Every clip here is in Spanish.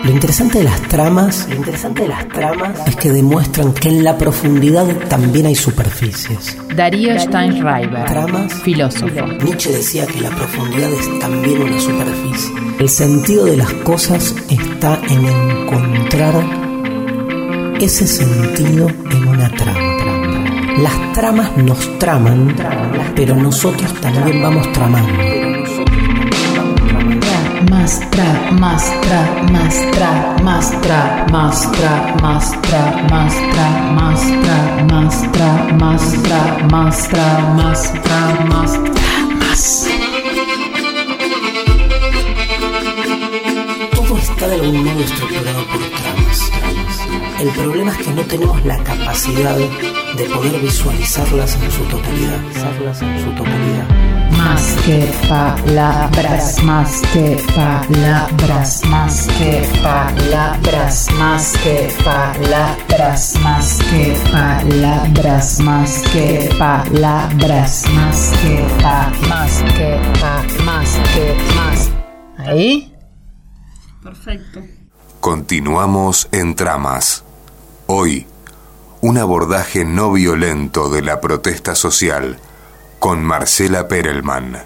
Lo interesante de las tramas es que demuestran que en la profundidad también hay superficies. Darío Steinschreiber, Tramas, filósofo. Nietzsche decía que la profundidad es también una superficie. El sentido de las cosas está en encontrar ese sentido en una trama. Las tramas nos traman, pero nosotros también vamos tramando. Todo está de algún modo estructurado por tramas. El problema es que no tenemos la capacidad de poder visualizarlas en su totalidad. Más que palabras, más que palabras, más que palabras, más que palabras, más que palabras, más que palabras, más que más. ¿Ahí? Perfecto. Continuamos en Tramas. Hoy, un abordaje no violento de la protesta social con Marcela Perelman.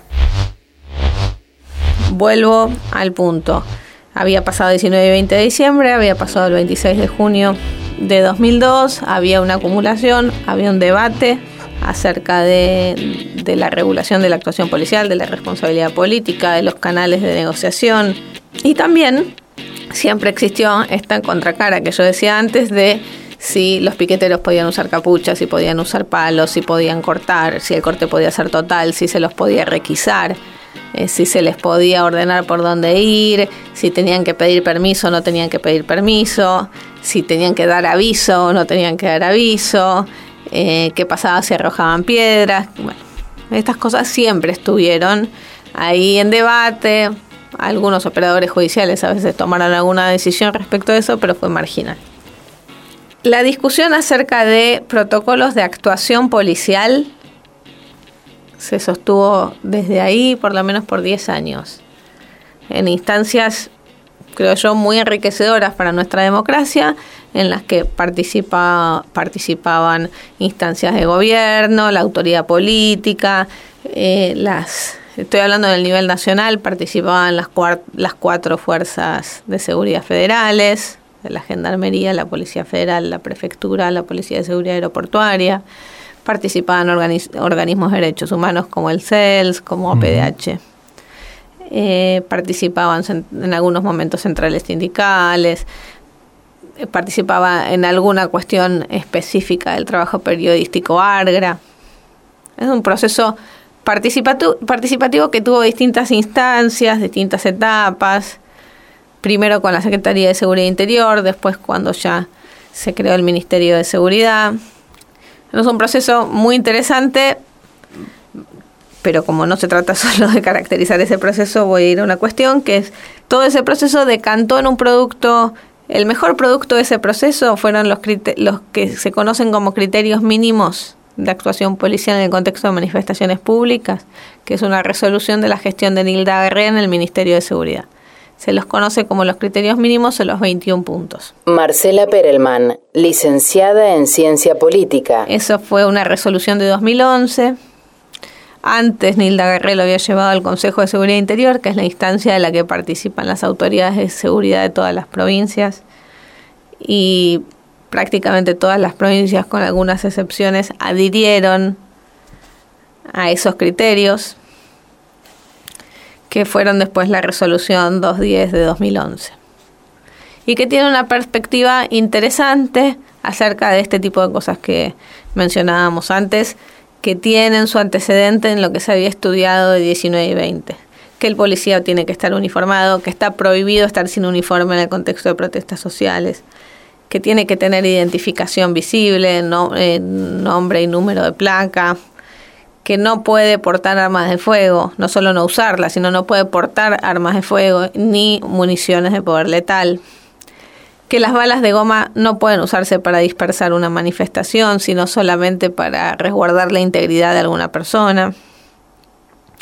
Vuelvo al punto. Había pasado 19 y 20 de diciembre, había pasado el 26 de junio de 2002, había una acumulación, había un debate acerca de la regulación de la actuación policial, de la responsabilidad política, de los canales de negociación, y también siempre existió esta contracara que yo decía antes de si los piqueteros podían usar capuchas, si podían usar palos, si podían cortar, si el corte podía ser total, si se los podía requisar, si se les podía ordenar por dónde ir, si tenían que pedir permiso o no tenían que pedir permiso, si tenían que dar aviso o no tenían que dar aviso, qué pasaba si arrojaban piedras. Bueno, estas cosas siempre estuvieron ahí en debate. Algunos operadores judiciales a veces tomaron alguna decisión respecto de eso, pero fue marginal. La discusión acerca de protocolos de actuación policial se sostuvo desde ahí por lo menos por 10 años, en instancias, creo yo, muy enriquecedoras para nuestra democracia, en las que participaban instancias de gobierno, la autoridad política, estoy hablando del nivel nacional, participaban las 4 fuerzas de seguridad federales, de la Gendarmería, la Policía Federal, la Prefectura, la Policía de Seguridad Aeroportuaria. Participaban organismos de derechos humanos como el CELS, como OPDH. Participaban en algunos momentos centrales sindicales. Participaba en alguna cuestión específica del trabajo periodístico ARGRA. Es un proceso participativo que tuvo distintas instancias, distintas etapas. Primero con la Secretaría de Seguridad Interior, después cuando ya se creó el Ministerio de Seguridad. Es un proceso muy interesante, pero como no se trata solo de caracterizar ese proceso, voy a ir a una cuestión que es, todo ese proceso decantó en un producto. El mejor producto de ese proceso fueron los que se conocen como criterios mínimos de actuación policial en el contexto de manifestaciones públicas, que es una resolución de la gestión de Nilda Guerrero en el Ministerio de Seguridad. Se los conoce como los criterios mínimos o los 21 puntos. Marcela Perelman, licenciada en Ciencia Política. Eso fue una resolución de 2011. Antes Nilda Guerrero lo había llevado al Consejo de Seguridad Interior, que es la instancia de la que participan las autoridades de seguridad de todas las provincias. Y prácticamente todas las provincias, con algunas excepciones, adhirieron a esos criterios, que fueron después la resolución 210 de 2011. Y que tiene una perspectiva interesante acerca de este tipo de cosas que mencionábamos antes, que tienen su antecedente en lo que se había estudiado de 19 y 20. Que el policía tiene que estar uniformado, que está prohibido estar sin uniforme en el contexto de protestas sociales, que tiene que tener identificación visible, nombre y número de placa, que no puede portar armas de fuego, no solo no usarlas, sino no puede portar armas de fuego ni municiones de poder letal, que las balas de goma no pueden usarse para dispersar una manifestación, sino solamente para resguardar la integridad de alguna persona,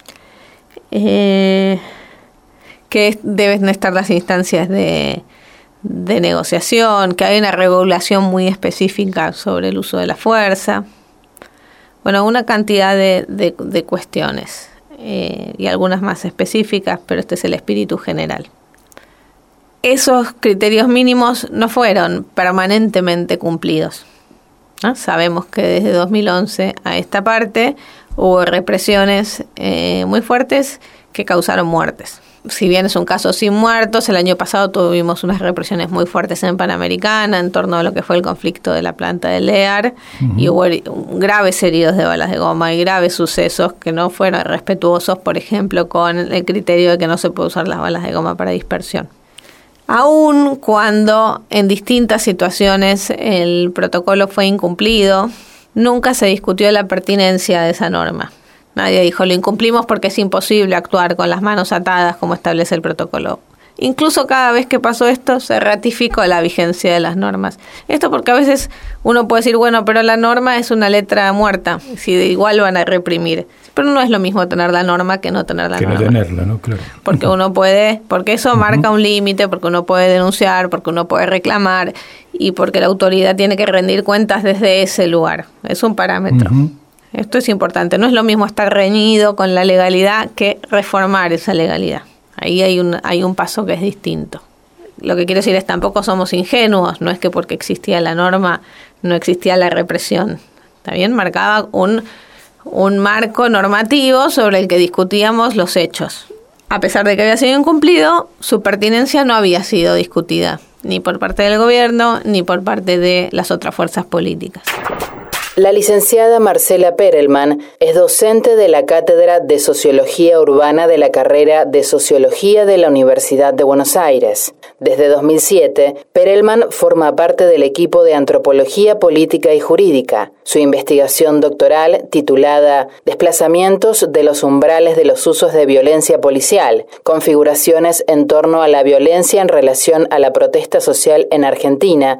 que deben estar las instancias de de negociación, que hay una regulación muy específica sobre el uso de la fuerza. Bueno, una cantidad de cuestiones y algunas más específicas, pero este es el espíritu general. Esos criterios mínimos no fueron permanentemente cumplidos, ¿no? Sabemos que desde 2011 a esta parte hubo represiones muy fuertes que causaron muertes. Si bien es un caso sin muertos, el año pasado tuvimos unas represiones muy fuertes en Panamericana en torno a lo que fue el conflicto de la planta de Lear, y hubo graves heridos de balas de goma y graves sucesos que no fueron respetuosos, por ejemplo, con el criterio de que no se puede usar las balas de goma para dispersión. Aun cuando en distintas situaciones el protocolo fue incumplido, nunca se discutió la pertinencia de esa norma. Nadie dijo, lo incumplimos porque es imposible actuar con las manos atadas como establece el protocolo. Incluso cada vez que pasó esto, se ratificó la vigencia de las normas. Esto porque a veces uno puede decir, bueno, pero la norma es una letra muerta, si igual van a reprimir. Pero no es lo mismo tener la norma que no tener la norma. Que no tenerla, ¿no? Claro. Porque uno puede, porque eso marca un límite, porque uno puede denunciar, porque uno puede reclamar y porque la autoridad tiene que rendir cuentas desde ese lugar. Es un parámetro. Esto es importante. No es lo mismo estar reñido con la legalidad que reformar esa legalidad. Ahí hay un paso que es distinto. Lo que quiero decir es tampoco somos ingenuos. No es que porque existía la norma no existía la represión. ¿Está bien? Marcaba un marco normativo sobre el que discutíamos los hechos. A pesar de que había sido incumplido, su pertinencia no había sido discutida, ni por parte del gobierno, ni por parte de las otras fuerzas políticas. La licenciada Marcela Perelman es docente de la Cátedra de Sociología Urbana de la carrera de Sociología de la Universidad de Buenos Aires. Desde 2007, Perelman forma parte del equipo de Antropología Política y Jurídica. Su investigación doctoral, titulada Desplazamientos de los umbrales de los usos de violencia policial, configuraciones en torno a la violencia en relación a la protesta social en Argentina,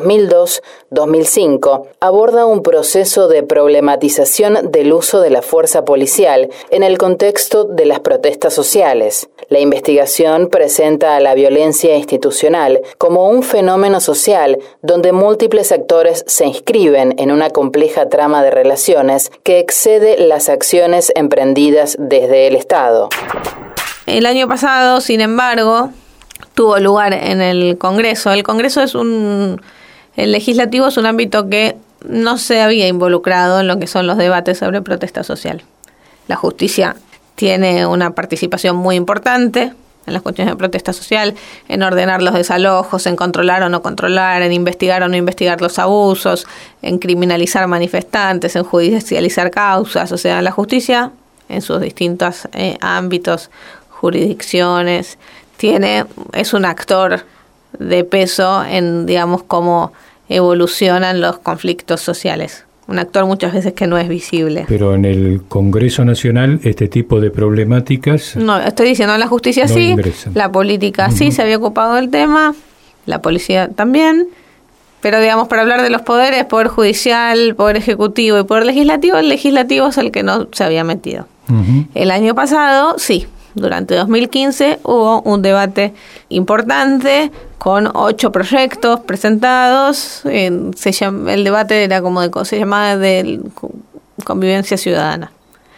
2002-2005, aborda un proceso de problematización del uso de la fuerza policial en el contexto de las protestas sociales. La investigación presenta a la violencia institucional como un fenómeno social donde múltiples actores se inscriben en una compleja trama de relaciones que excede las acciones emprendidas desde el Estado. El año pasado, sin embargo, tuvo lugar en el Congreso. El Congreso el legislativo es un ámbito que no se había involucrado en lo que son los debates sobre protesta social. La justicia tiene una participación muy importante en las cuestiones de protesta social, en ordenar los desalojos, en controlar o no controlar, en investigar o no investigar los abusos, en criminalizar manifestantes, en judicializar causas. O sea, la justicia en sus distintos ámbitos, jurisdicciones, es un actor de peso en, digamos, cómo evolucionan los conflictos sociales. Un actor muchas veces que no es visible. Pero en el Congreso Nacional este tipo de problemáticas... No, estoy diciendo, la justicia no sí, ingresan. La política sí se había ocupado del tema, la policía también, pero digamos, para hablar de los poderes, Poder Judicial, Poder Ejecutivo y Poder Legislativo, el Legislativo es el que no se había metido. El año pasado, sí. Durante 2015 hubo un debate importante con 8 proyectos presentados. El debate era se llamaba de convivencia ciudadana.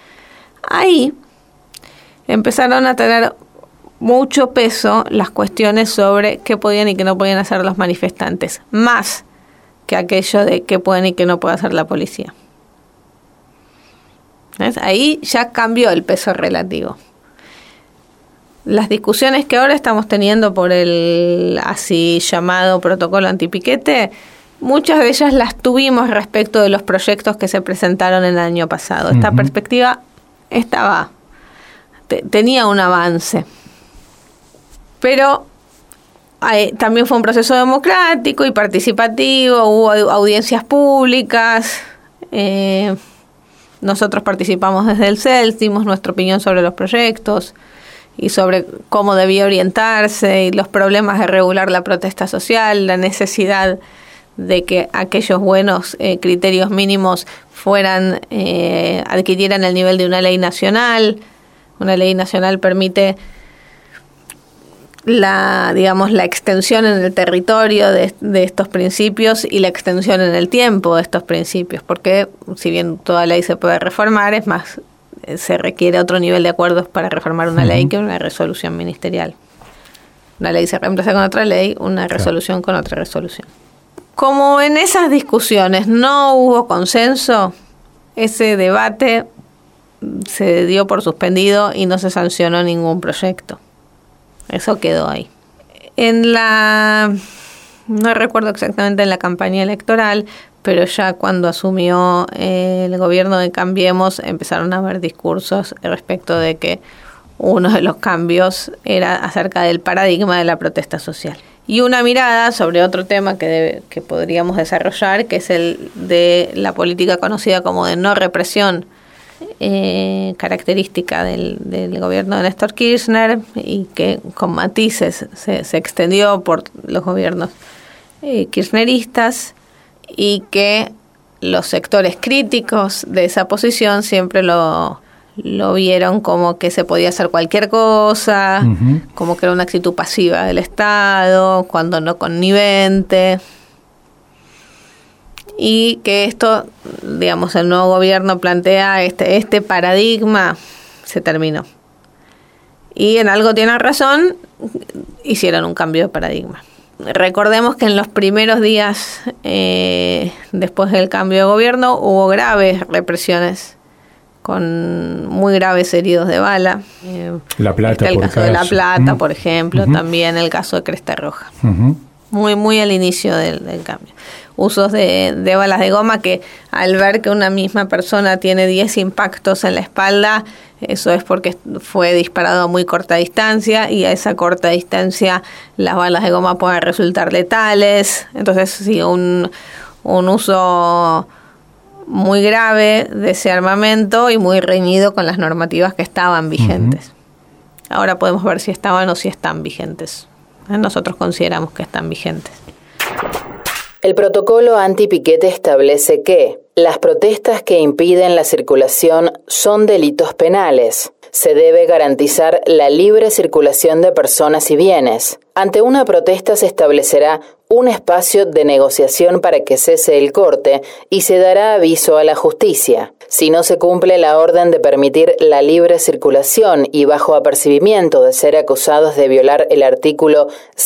Ahí empezaron a tener mucho peso las cuestiones sobre qué podían y qué no podían hacer los manifestantes, más que aquello de qué pueden y qué no puede hacer la policía. ¿Ves? Ahí ya cambió el peso relativo. Las discusiones que ahora estamos teniendo por el así llamado protocolo antipiquete, muchas de ellas las tuvimos respecto de los proyectos que se presentaron el año pasado. Esta perspectiva tenía un avance, pero también fue un proceso democrático y participativo, hubo audiencias públicas, nosotros participamos desde el CELS, dimos nuestra opinión sobre los proyectos y sobre cómo debía orientarse y los problemas de regular la protesta social, la necesidad de que aquellos buenos criterios mínimos adquirieran el nivel de una ley nacional. Una ley nacional permite la extensión en el territorio de estos principios y la extensión en el tiempo de estos principios, porque si bien toda ley se puede reformar, es más, se requiere otro nivel de acuerdos para reformar una ley que una resolución ministerial. Una ley se reemplaza con otra ley, una resolución con otra resolución. Como en esas discusiones no hubo consenso, ese debate se dio por suspendido y no se sancionó ningún proyecto. Eso quedó ahí. No recuerdo exactamente en la campaña electoral, pero ya cuando asumió el gobierno de Cambiemos empezaron a haber discursos respecto de que uno de los cambios era acerca del paradigma de la protesta social. Y una mirada sobre otro tema que podríamos desarrollar, que es el de la política conocida como de no represión, característica del gobierno de Néstor Kirchner y que con matices se extendió por los gobiernos kirchneristas, y que los sectores críticos de esa posición siempre lo vieron como que se podía hacer cualquier cosa, como que era una actitud pasiva del Estado, cuando no connivente. Y que esto, el nuevo gobierno plantea este paradigma se terminó. Y en algo tienen razón, hicieron un cambio de paradigma. Recordemos que en los primeros días después del cambio de gobierno hubo graves represiones con muy graves heridos de bala. La Plata, el caso de La Plata, por ejemplo, también el caso de Cresta Roja. Muy al inicio del cambio. Usos de balas de goma que al ver que una misma persona tiene 10 impactos en la espalda, eso es porque fue disparado a muy corta distancia y a esa corta distancia las balas de goma pueden resultar letales. Entonces, sí, un uso muy grave de ese armamento y muy reñido con las normativas que estaban vigentes. Ahora podemos ver si estaban o si están vigentes. Nosotros consideramos que están vigentes. El protocolo antipiquete establece que las protestas que impiden la circulación son delitos penales. Se debe garantizar la libre circulación de personas y bienes. Ante una protesta se establecerá un espacio de negociación para que cese el corte y se dará aviso a la justicia. Si no se cumple la orden de permitir la libre circulación y bajo apercibimiento de ser acusados de violar el artículo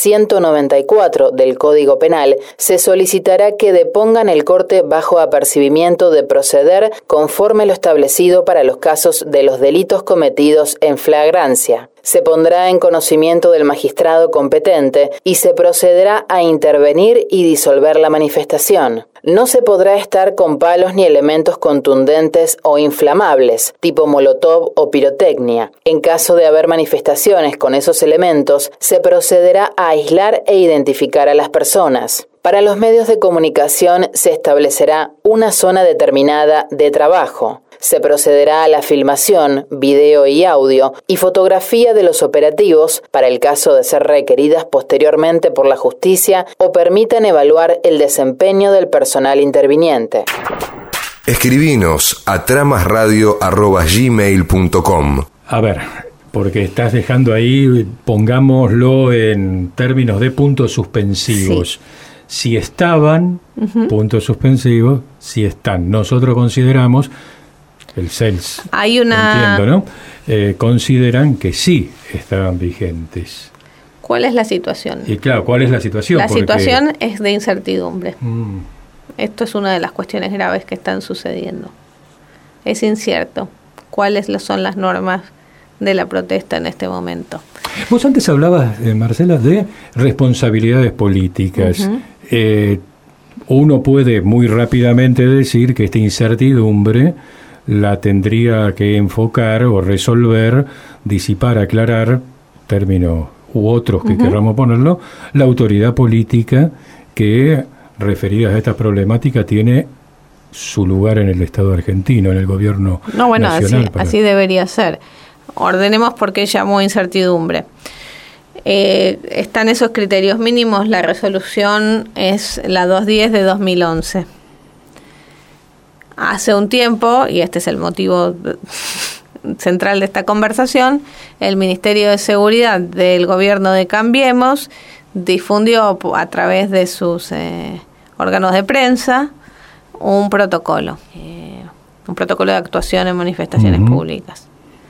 194 del Código Penal, se solicitará que depongan el corte bajo apercibimiento de proceder conforme lo establecido para los casos de los delitos cometidos en flagrancia. Se pondrá en conocimiento del magistrado competente y se procederá a intervenir y disolver la manifestación. No se podrá estar con palos ni elementos contundentes o inflamables, tipo molotov o pirotecnia. En caso de haber manifestaciones con esos elementos, se procederá a aislar e identificar a las personas. Para los medios de comunicación se establecerá una zona determinada de trabajo. Se procederá a la filmación, video y audio y fotografía de los operativos para el caso de ser requeridas posteriormente por la justicia o permitan evaluar el desempeño del personal interviniente. Escribinos a tramasradio@gmail.com. A ver, porque estás dejando ahí, pongámoslo en términos de puntos suspensivos. Sí. Si estaban, puntos suspensivos, si están. Nosotros consideramos, el CELS, entiendo, ¿no? Consideran que sí estaban vigentes. ¿Cuál es la situación? Y claro, ¿cuál es la situación? La situación es de incertidumbre. Esto es una de las cuestiones graves que están sucediendo. Es incierto cuáles son las normas de la protesta en este momento. Vos antes hablabas, Marcela, de responsabilidades políticas. Uno puede muy rápidamente decir que esta incertidumbre la tendría que enfocar o resolver, disipar, aclarar, término u otros que queramos ponerlo, la autoridad política que, referida a esta problemática, tiene su lugar en el Estado argentino, en el gobierno nacional. Así debería ser. Ordenemos por qué llamó incertidumbre. Están esos criterios mínimos. La resolución es la 210 de 2011. Hace un tiempo, y este es el motivo central de esta conversación, el Ministerio de Seguridad del gobierno de Cambiemos difundió a través de sus órganos de prensa un protocolo de actuación en manifestaciones públicas.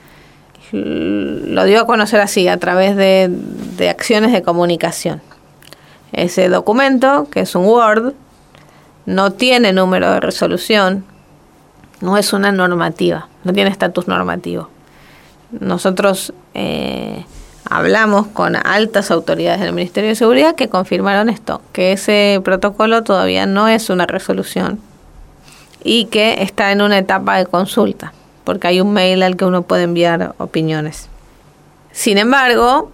Lo dio a conocer así, a través de acciones de comunicación. Ese documento, que es un Word, no tiene número de resolución, no es una normativa, no tiene estatus normativo. Nosotros hablamos con altas autoridades del Ministerio de Seguridad que confirmaron esto, que ese protocolo todavía no es una resolución y que está en una etapa de consulta, porque hay un mail al que uno puede enviar opiniones. Sin embargo,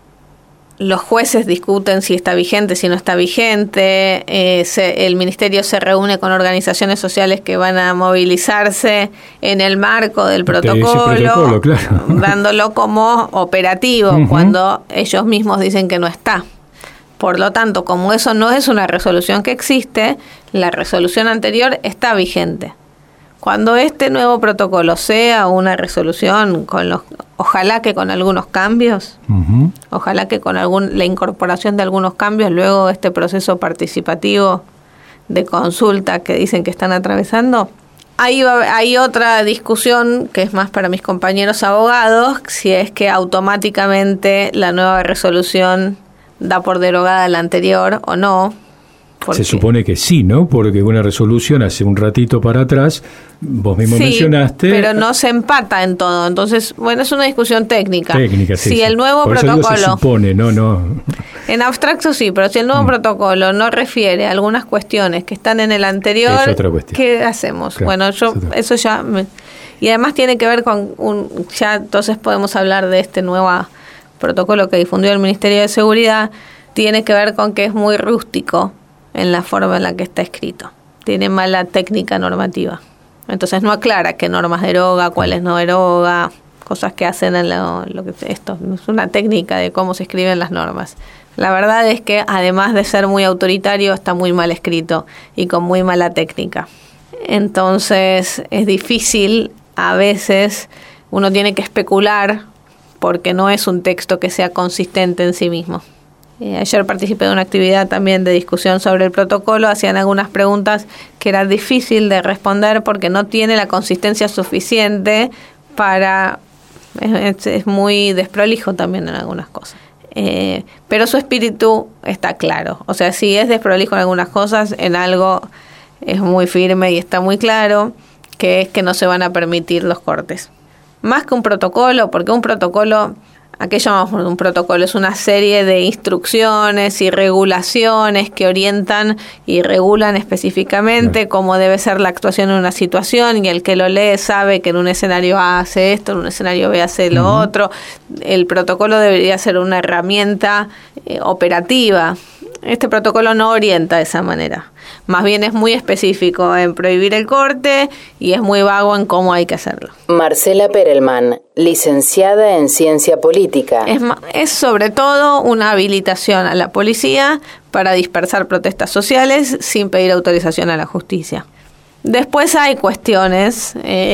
los jueces discuten si está vigente, si no está vigente. El Ministerio se reúne con organizaciones sociales que van a movilizarse en el marco del protocolo, claro, dándolo como operativo cuando ellos mismos dicen que no está. Por lo tanto, como eso no es una resolución que existe, la resolución anterior está vigente. Cuando este nuevo protocolo sea una resolución, ojalá que con algunos cambios, ojalá que con la incorporación de algunos cambios, luego de este proceso participativo de consulta que dicen que están atravesando, hay otra discusión que es más para mis compañeros abogados, si es que automáticamente la nueva resolución da por derogada la anterior o no. Se supone que sí, ¿no? Porque una resolución hace un ratito para atrás, vos mismo mencionaste... pero no se empata en todo. Entonces, bueno, es una discusión técnica. Si el nuevo por protocolo... Eso se supone, no. En abstracto sí, pero si el nuevo protocolo no refiere a algunas cuestiones que están en el anterior, es otra cuestión. ¿Qué hacemos? Claro, bueno, eso ya... Y además tiene que ver con ya entonces podemos hablar de este nuevo protocolo que difundió el Ministerio de Seguridad, tiene que ver con que es muy rústico en la forma en la que está escrito. Tiene mala técnica normativa. Entonces no aclara qué normas deroga, cuáles no deroga, cosas que hacen en lo que esto. Es una técnica de cómo se escriben las normas. La verdad es que además de ser muy autoritario, está muy mal escrito y con muy mala técnica. Entonces es difícil, a veces uno tiene que especular porque no es un texto que sea consistente en sí mismo. Ayer participé de una actividad también de discusión sobre el protocolo, hacían algunas preguntas que era difícil de responder porque no tiene la consistencia suficiente para... Es muy desprolijo también en algunas cosas. Pero su espíritu está claro. O sea, si es desprolijo en algunas cosas, en algo es muy firme y está muy claro, que es que no se van a permitir los cortes. Más que un protocolo, porque un protocolo... ¿A qué llamamos un protocolo? Es una serie de instrucciones y regulaciones que orientan y regulan específicamente cómo debe ser la actuación en una situación, y el que lo lee sabe que en un escenario A hace esto, en un escenario B hace lo otro. El protocolo debería ser una herramienta operativa. Este protocolo no orienta de esa manera. Más bien es muy específico en prohibir el corte y es muy vago en cómo hay que hacerlo. Marcela Perelman, licenciada en Ciencia Política. Es sobre todo una habilitación a la policía para dispersar protestas sociales sin pedir autorización a la justicia. Después hay cuestiones...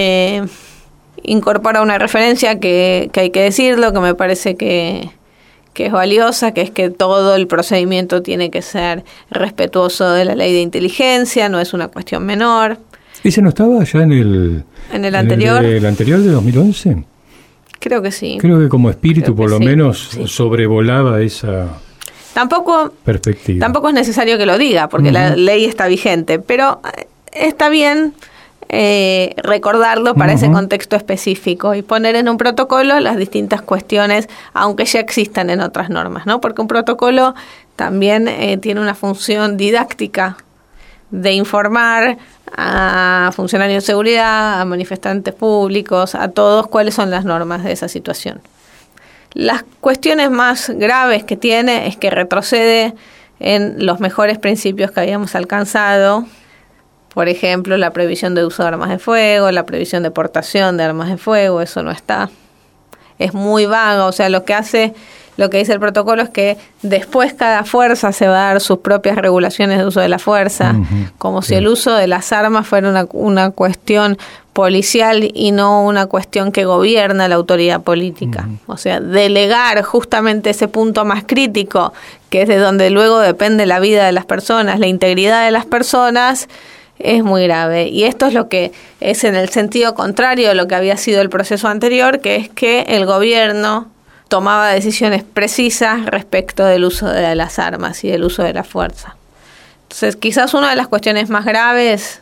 incorpora una referencia que hay que decirlo, que me parece que es valiosa, que es que todo el procedimiento tiene que ser respetuoso de la ley de inteligencia, no es una cuestión menor. ¿Ese no estaba ya en el anterior? ¿El anterior de 2011? Creo que sí. Creo que como espíritu por lo menos sobrevolaba esa perspectiva. Tampoco es necesario que lo diga, porque la ley está vigente, pero está bien recordarlo para ese contexto específico y poner en un protocolo las distintas cuestiones, aunque ya existan en otras normas, ¿no? Porque un protocolo también tiene una función didáctica de informar a funcionarios de seguridad, a manifestantes públicos, a todos cuáles son las normas de esa situación. Las cuestiones más graves que tiene es que retrocede en los mejores principios que habíamos alcanzado. Por ejemplo, la prohibición de uso de armas de fuego, la prohibición de portación de armas de fuego, eso no está. Es muy vago, o sea, lo que hace lo que dice el protocolo es que después cada fuerza se va a dar sus propias regulaciones de uso de la fuerza, como si el uso de las armas fuera una cuestión policial y no una cuestión que gobierna la autoridad política. O sea, delegar justamente ese punto más crítico, que es de donde luego depende la vida de las personas, la integridad de las personas, es muy grave. Y esto es lo que es en el sentido contrario de lo que había sido el proceso anterior, que es que el gobierno tomaba decisiones precisas respecto del uso de las armas y del uso de la fuerza. Entonces, quizás una de las cuestiones más graves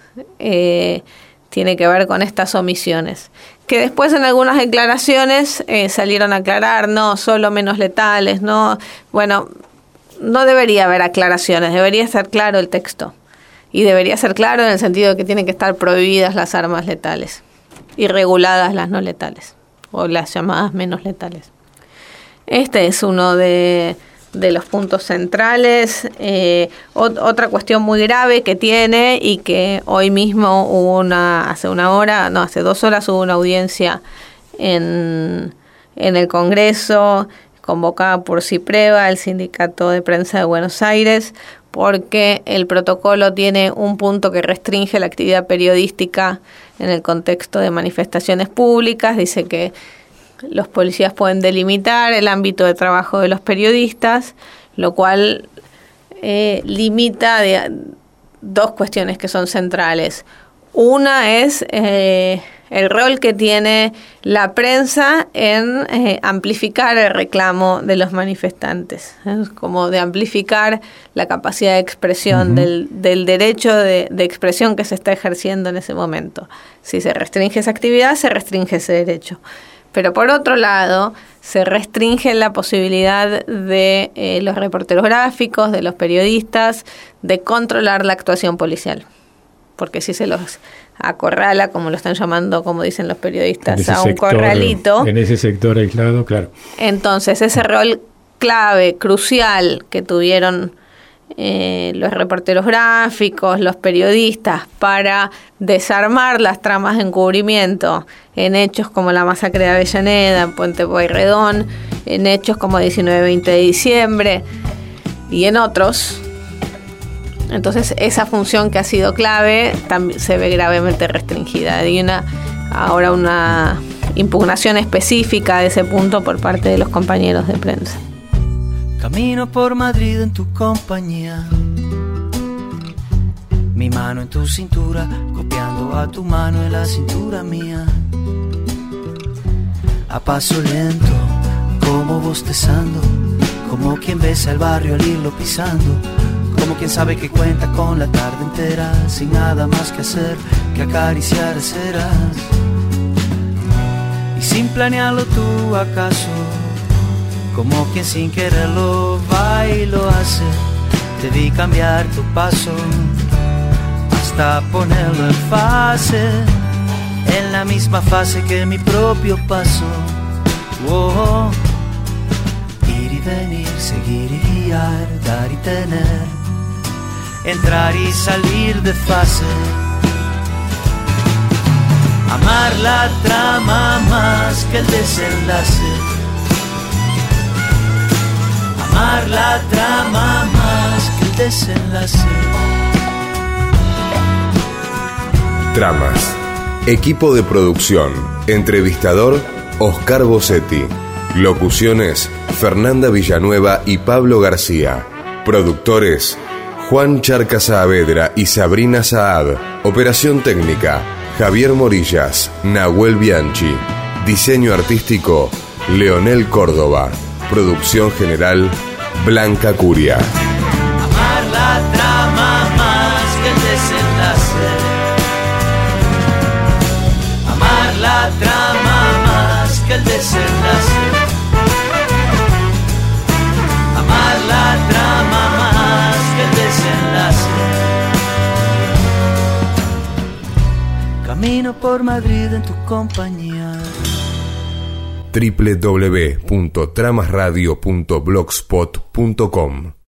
tiene que ver con estas omisiones, que después en algunas declaraciones salieron a aclarar, no, solo menos letales, no, bueno, no debería haber aclaraciones, debería ser claro el texto, y debería ser claro en el sentido de que tienen que estar prohibidas las armas letales y reguladas las no letales, o las llamadas menos letales. Este es uno de los puntos centrales. Otra cuestión muy grave que tiene, y que hoy mismo hubo hace 2 horas hubo una audiencia en el Congreso, convocada por CIPREVA, el Sindicato de Prensa de Buenos Aires, porque el protocolo tiene un punto que restringe la actividad periodística en el contexto de manifestaciones públicas. Dice que los policías pueden delimitar el ámbito de trabajo de los periodistas, lo cual limita dos cuestiones que son centrales. Una es el rol que tiene la prensa en amplificar el reclamo de los manifestantes, como de amplificar la capacidad de expresión del derecho de expresión que se está ejerciendo en ese momento. Si se restringe esa actividad, se restringe ese derecho. Pero por otro lado, se restringe la posibilidad de los reporteros gráficos, de los periodistas, de controlar la actuación policial. Porque si se los acorrala, como lo están llamando, como dicen los periodistas, a un corralito. En ese sector aislado, claro. Entonces, ese rol clave, crucial, que tuvieron los reporteros gráficos, los periodistas, para desarmar las tramas de encubrimiento en hechos como la masacre de Avellaneda, en Puente Pueyrredón, en hechos como 19-20 de diciembre y en otros. Entonces, esa función que ha sido clave también se ve gravemente restringida. Hay ahora una impugnación específica de ese punto por parte de los compañeros de prensa. Camino por Madrid en tu compañía, mi mano en tu cintura, copiando a tu mano en la cintura mía. A paso lento, como bostezando, como quien besa el barrio al irlo pisando, como quien sabe que cuenta con la tarde entera, sin nada más que hacer que acariciar ceras. Y sin planearlo tú acaso, como quien sin quererlo va y lo hace, te vi cambiar tu paso hasta ponerlo en fase, en la misma fase que mi propio paso. Oh, ir y venir, seguir y guiar, dar y tener, entrar y salir de fase. Amar la trama más que el desenlace. Amar la trama más que el desenlace. Tramas. Equipo de producción. Entrevistador, Oscar Bossetti. Locuciones, Fernanda Villanueva y Pablo García. Productores, Juan Charca Saavedra y Sabrina Saad. Operación técnica, Javier Morillas, Nahuel Bianchi. Diseño artístico, Leonel Córdoba. Producción general, Blanca Curia. Amar la trama más que el desenlace. Amar la trama más que el desenlace. Amar la trama más que el desenlace. Camino por Madrid en tu compañía. www.tramasradio.blogspot.com